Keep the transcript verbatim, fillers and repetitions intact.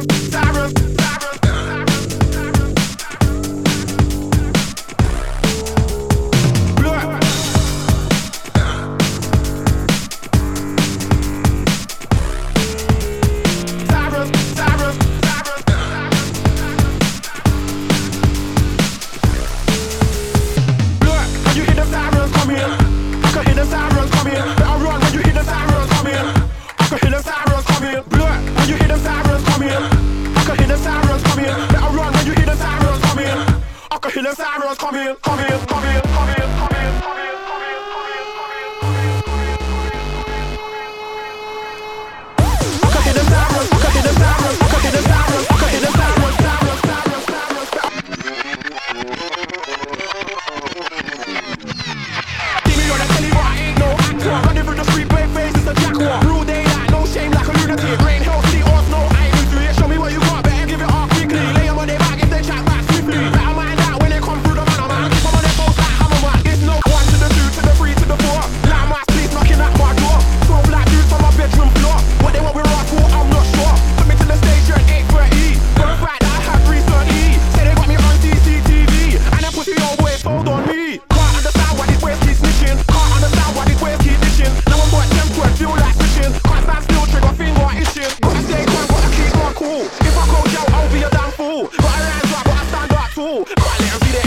Cyrus, come here, come here, come here, come here, come here, come here, come here, come here. I can hear the sirens, I can hear the sirens, I can hear the sirens, I can hear the sirens, sirens, sirens, sirens. See me on the telly, but I ain't no actor. Running through the street, brave face, it's a jackal. Rule daylight, no shame like a lunatic. Rain, hell, city, horse, no, I ain't used to it. Show me what you got, better give it up quickly. Lay them on their back if they chat back swiftly. Better mind out when they come through the man, man. Keep them on their post like hammer, man. It's no one to the two, to the three, to the four. Like my streets knocking at my door. twelve black dudes from my bedroom floor. What they want we rock for, I'm not sure. Put me to the station, eight thirty. First right that I have three thirty. Say they got me on C C T V. And that pussy old boy sold on me. Can't understand why these waves keep snitching. Can't understand why these waves keep ditching. No one got them to feel like switching. Can't stand still, trigger finger itching. Gotta stay calm, gotta keep on cool. If I go jail, I'll be a damn fool. Gotta rise up, gotta stand up too. Gotta let them see they